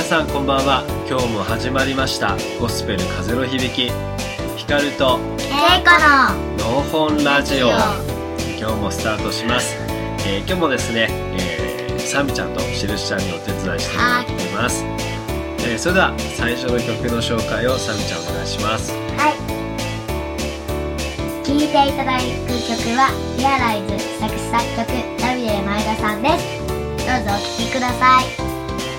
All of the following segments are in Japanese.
さんこんばんは。今日も始まりましたゴスペル風の響き、ヒカルとケイコのノーホンラジオ、今日もスタートします。今日もですね、サミちゃんとしるしちゃんにお手伝いしてもらっています。それでは最初の曲の紹介をサミちゃんお願いします。 はい、聴いていただく曲はリアライズ作詞作曲ダビデ前田さんです。どうぞお聴きください。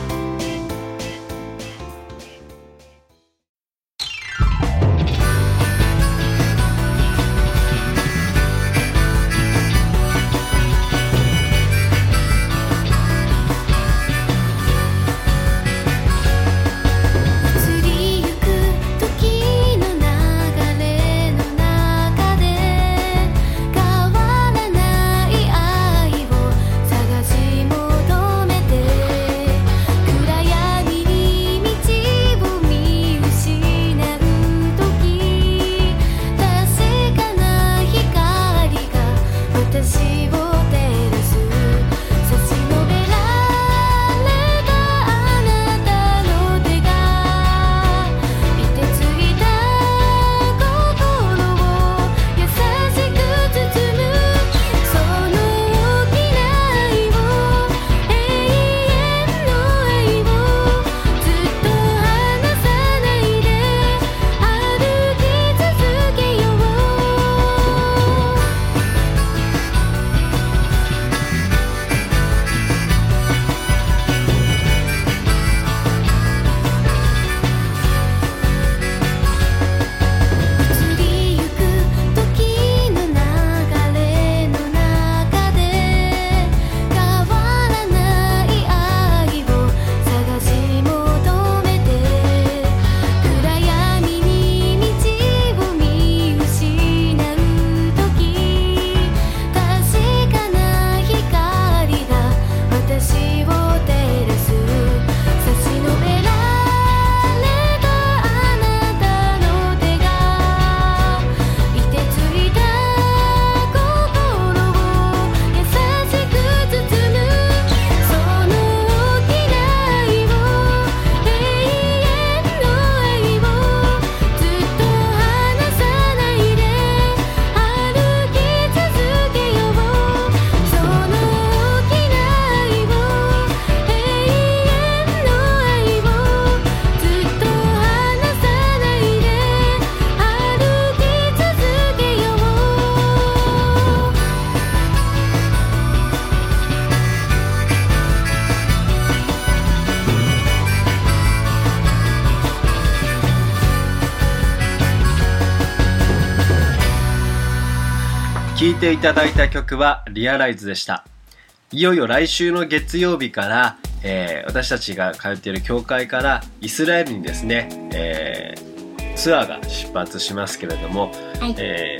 聴いていただいた曲はリアライズでした。いよいよ来週の月曜日から、私たちが通っている教会からイスラエルにですね、ツアーが出発しますけれども、はい、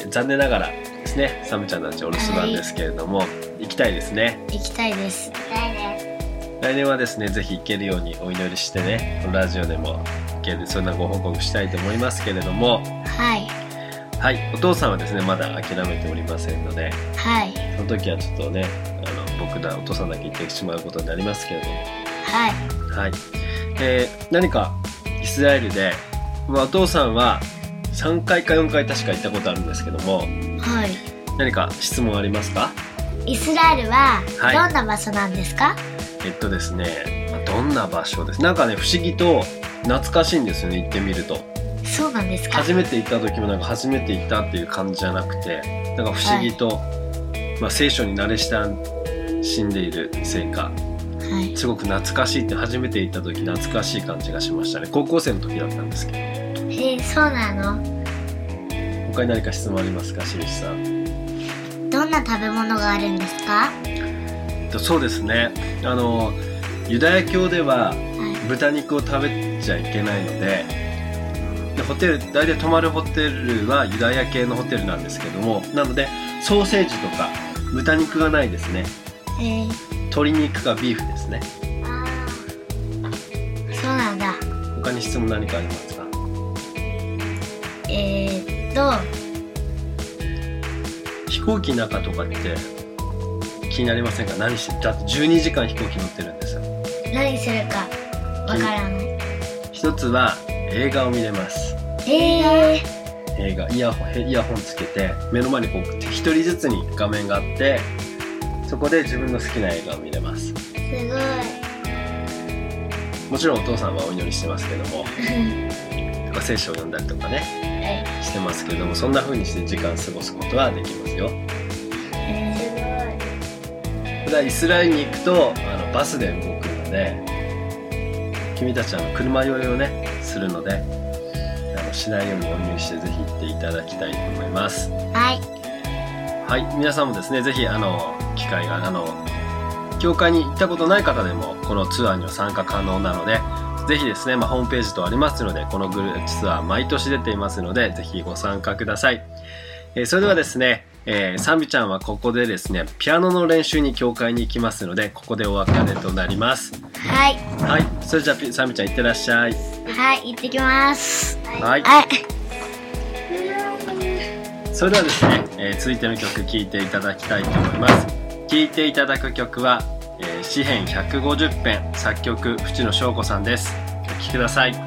残念ながらですね、サムちゃんたちお留守番ですけれども、行きたいですね。 行きたいです。 来年はですね、ぜひ行けるようにお祈りしてね、このラジオでも行ける、そんなご報告したいと思いますけれども、 はいはい、お父さんはですねまだ諦めておりませんので、 はい、 その時はちょっとね僕らお父さんだけ行ってしまうことになりますけれども、 はい、 はい、何かイスラエルで、お父さんは3回か4回確か行ったことあるんですけども、 はい、 何か質問ありますか？ イスラエルはどんな場所なんですか？ ですね、どんな場所です。なんかね不思議と懐かしいんですよね、行ってみると。 そうなんですか？ 初めて行った時もなんか初めて行ったっていう感じじゃなくて、なんか不思議と、聖書に慣れ親しんでいるせいか、すごく懐かしいって、初めて行った時懐かしい感じがしましたね。高校生の時だったんですけど。 そうなの？ 他に何か質問ありますか、しるしさん。 どんな食べ物があるんですか？ そうですね、ユダヤ教では豚肉を食べちゃいけないので、ホテル、大体泊まるホテルはユダヤ系のホテルなんですけども、なのでソーセージとか豚肉がないですね。鶏肉かビーフですね。 そうなんだ。 他に質問何かありますか？飛行機の中とかって気になりませんか？何して、だって12時間飛行機乗ってるんですよ。 何するかわからない。 一つは映画を見れます。 映画、イヤホンつけて目の前にこう一人ずつに画面があって、そこで自分の好きな映画を見れます。 すごい。 もちろんお父さんはお祈りしてますけどもとか聖書を読んだりとかね、してますけども、そんな風にして時間過ごすことはできますよ。 すごい。 普段イスラエルに行くとバスで動くので、君たちは車酔いをねするのでしないようにお祈りしてぜひ行っていただきたいと思います。はい、皆さんもですね、ぜひ機会が教会に行ったことない方でもこのツアーには参加可能なので、ぜひですね、ホームページとありますので、このツアー毎年出ていますのでぜひご参加ください。それではですね、サミちゃんはここでですねピアノの練習に教会に行きますので、ここでお別れとなります。 はい、 それじゃあサミちゃん行ってらっしゃい。 はい、行ってきます。 それではですね、続いての曲聴いていただきたいと思います。聴いていただく曲は、詩編150編、作曲淵野翔子さんです。お聴きください。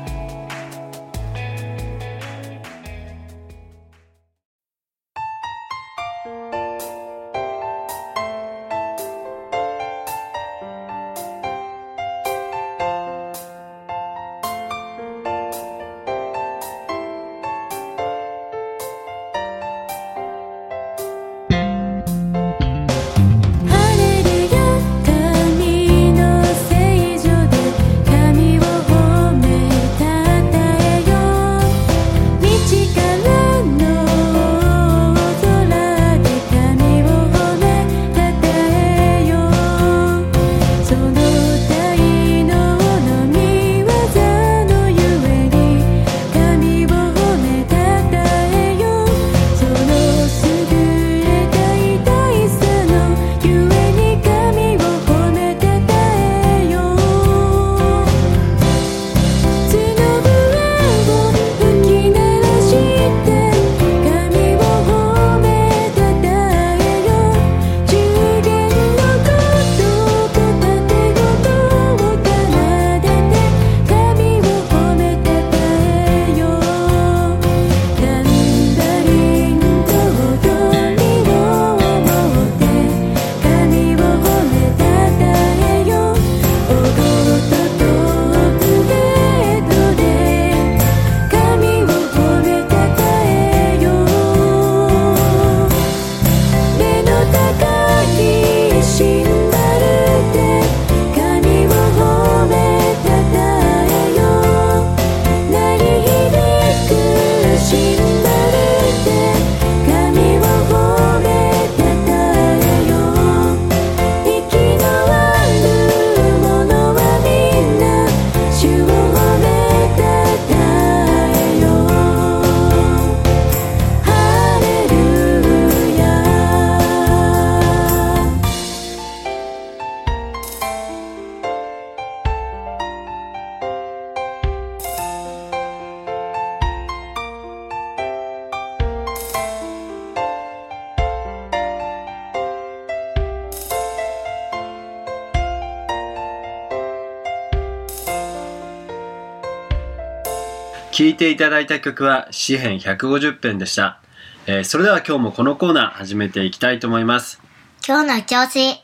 聴いていただいた曲は詩編150編でした。それでは今日もこのコーナー始めていきたいと思います。 今日の調子。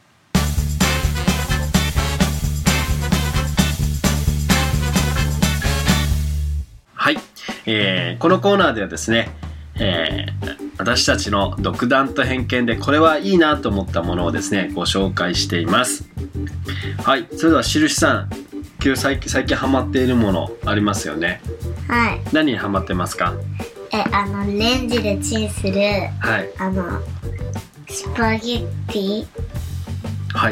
はい、このコーナーではですね、私たちの独断と偏見でこれはいいなと思ったものをですねご紹介しています。はい、それではしるしさん、今日最近ハマっているものありますよね。 はい。 何にハマってますか？ レンジでチンする、 はい、 スパゲッティ。 はい、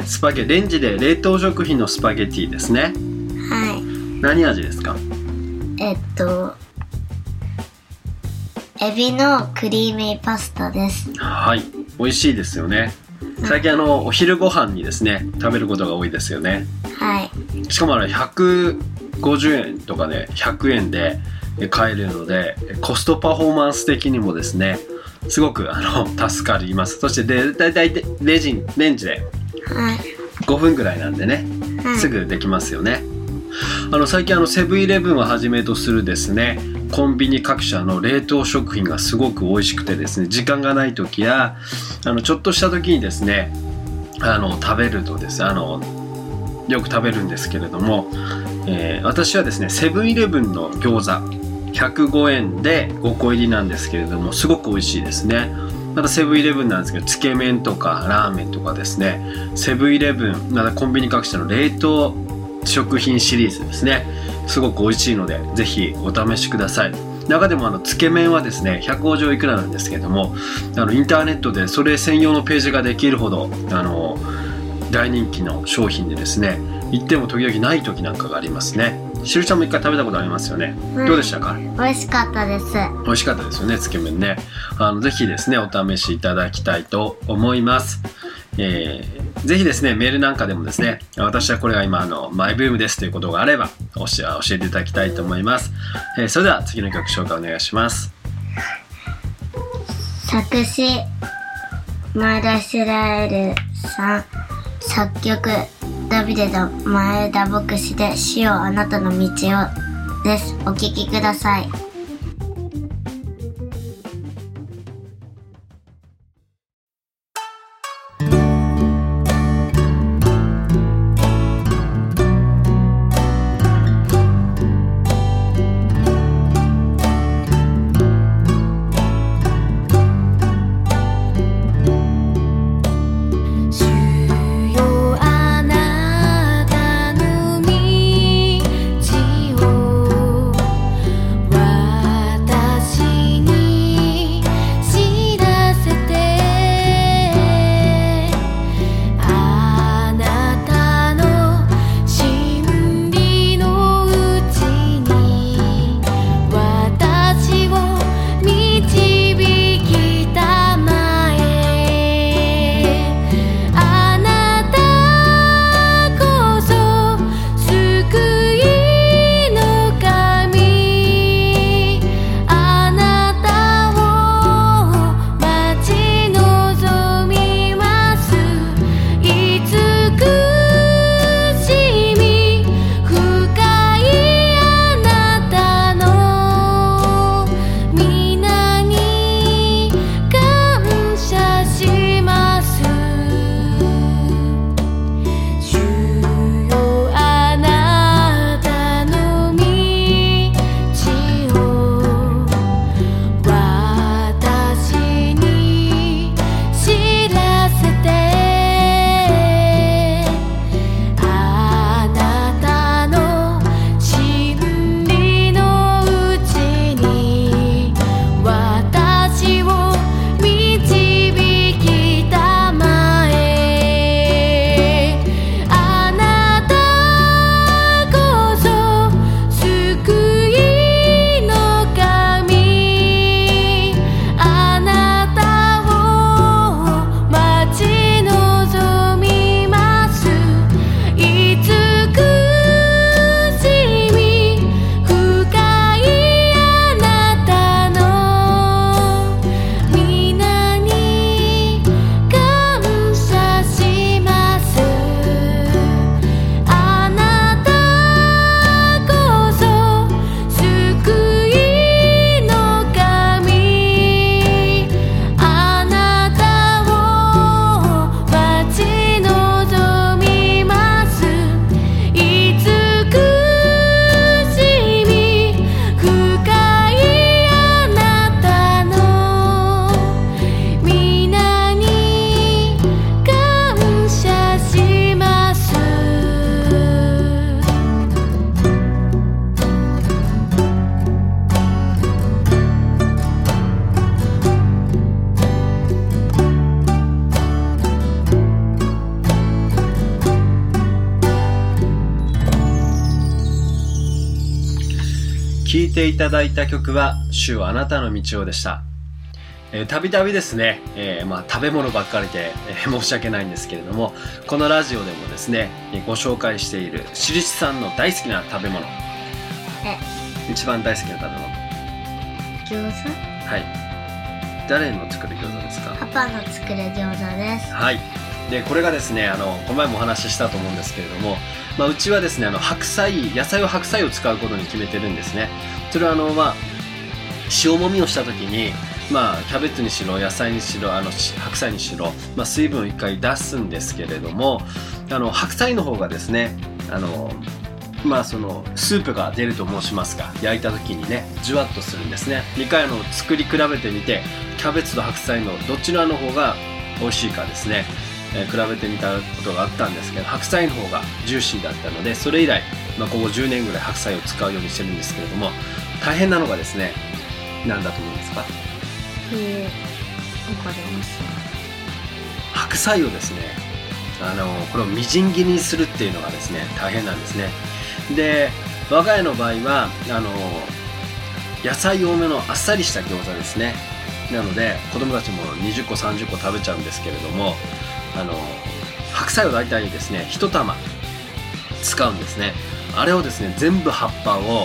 レンジで冷凍食品のスパゲッティですね。 はい。 何味ですか？エビのクリーミーパスタです。 はい、美味しいですよね。最近お昼ご飯にですね食べることが多いですよね。 はい。 しかも150円とかね100円で買えるので、コストパフォーマンス的にもですねすごく助かります。そしてだいたいレンジで5分ぐらいなんでね、すぐできますよね。 最近セブンイレブンをはじめとするですねコンビニ各社の冷凍食品がすごく美味しくてですね、時間がない時やちょっとした時にですね食べるとですねよく食べるんですけれども、私はですねセブンイレブンの餃子105円で5個入りなんですけれども、すごく美味しいですね。またセブンイレブンなんですけど、つけ麺とかラーメンとかですね、セブンイレブンまたコンビニ各社の冷凍食品シリーズですね、すごく美味しいのでぜひお試しください。中でもつけ麺はですね150いくらなんですけれども、インターネットでそれ専用のページができるほど大人気の商品でですね、行っても時々ない時なんかがありますね。しるちゃんも一回食べたことありますよね、どうでしたか？ 美味しかったです。 美味しかったですよね、つけ麺ね。ぜひですねお試しいただきたいと思います。ぜひですねメールなんかでもですね、私はこれが今マイブームですということがあれば教えていただきたいと思います。それでは次の曲紹介お願いします。 作詞前田イスラエルさん、作曲ダビデと前田牧師で主よあなたの道をです。お聴きください。 聴いていただいた曲は主はあなたの道をでした。たびたびですね、食べ物ばっかりで、申し訳ないんですけれども、このラジオでもですねご紹介しているしりちさんの大好きな食べ物、一番大好きな食べ物、 餃子？ はい。誰の作る餃子ですか？ パパの作る餃子です。 はい。でこれがですねこの前もお話ししたと思うんですけれども、 うちはですね野菜を使うことに決めてるんですね。それは塩もみをした時にキャベツにしろ野菜にしろ白菜にしろ、水分を一回出すんですけれども、白菜の方がですねそのスープが出ると申しますか、焼いた時にねじゅわっとするんですね。2回作り比べてみてキャベツと白菜のどちらの方が美味しいかですね、比べてみたことがあったんですけど、白菜の方がジューシーだったので、それ以来、ここ10年ぐらい白菜を使うようにしてるんですけれども、大変なのがですね何だと思いますか？ わかります。 白菜をですねこれをみじん切りにするっていうのがですね大変なんですね。で我が家の場合は野菜多めのあっさりした餃子ですね。なので子供たちも20個30個食べちゃうんですけれども、白菜を大体ですね1玉使うんですね。あれをですね全部葉っぱを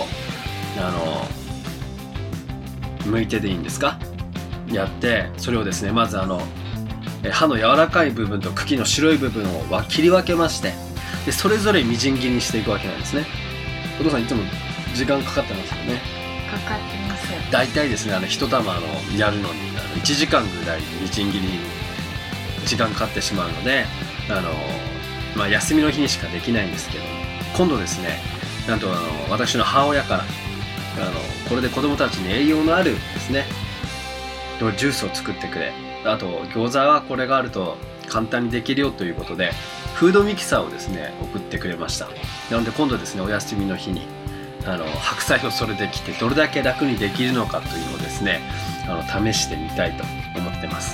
剥いてでいいんですか、やって、それをですねまず葉の柔らかい部分と茎の白い部分を切り分けまして、でそれぞれみじん切りにしていくわけなんですね。お父さんいつも時間かかってますよね。 かかってます。 だいたいですね1玉やるのに1時間ぐらいみじん切りに時間かかってしまうので、休みの日にしかできないんですけど、今度ですねなんと私の母親からこれで子供たちに栄養のあるですねジュースを作ってくれ、あと餃子はこれがあると簡単にできるよということでフードミキサーをですね送ってくれました。なので今度ですねお休みの日に白菜をそれで切ってどれだけ楽にできるのかというのをですね試してみたいと思ってます。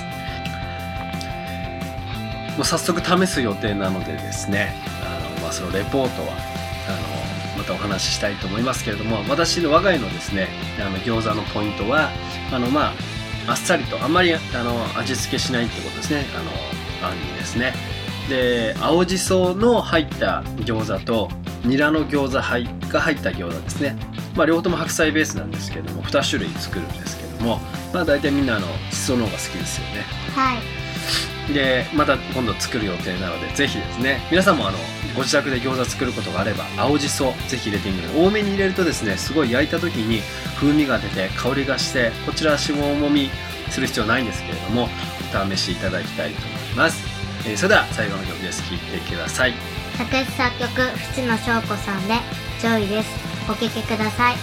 もう早速試す予定なのでですねそのレポートはまたお話ししたいと思いますけれども、我が家のですね餃子のポイントはあっさりとあんまり味付けしないってことですね。あんにですね。で青じその入った餃子とニラの餃子が入った餃子ですね。両方とも白菜ベースなんですけども2種類作るんですけども、大体みんなしその方が好きですよね。 はい。 でまた今度作る予定なので、ぜひですね皆さんもご自宅で餃子作ることがあれば青じそぜひ入れてみて、多めに入れるとですねすごい焼いた時に風味が出て香りがして、こちら塩もみする必要ないんですけれどもお試しいただきたいと思います。それでは最後の曲です。聴いてください。 作詞作曲淵野翔子さんでジョイです。お聴きください。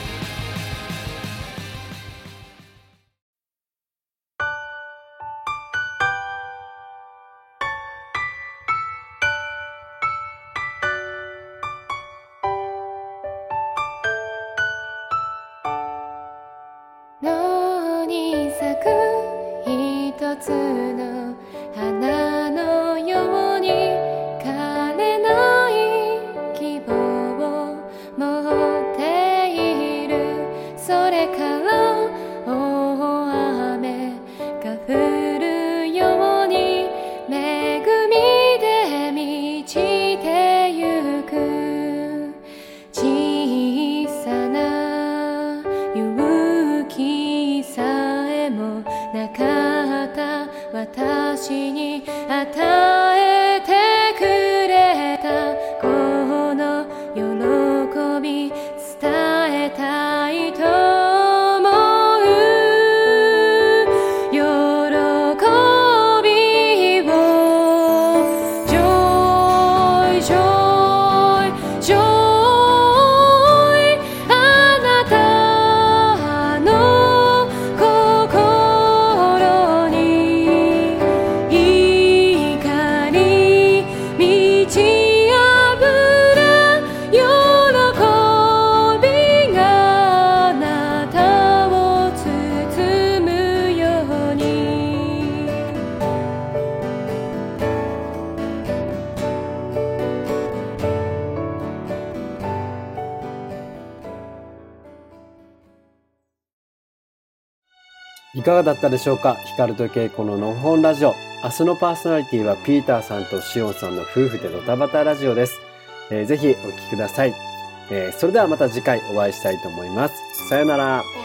野に咲く一つの花のように枯れない希望を持っている。それから大雨が降るように恵みで満ちてゆく。小さな勇気さえもなかった私に与えてくれたこの喜び伝えたいと思う。喜びを Joy Joy Joy あなたの心に怒り満ち溢れ喜びがあなたを包むように。 いかがだったでしょうか。光と恵子ののほほんラジオ。明日のパーソナリティはピーターさんとシオンさんの夫婦でドタバタラジオです。ぜひお聞きください。それではまた次回お会いしたいと思います。さよなら。 さよ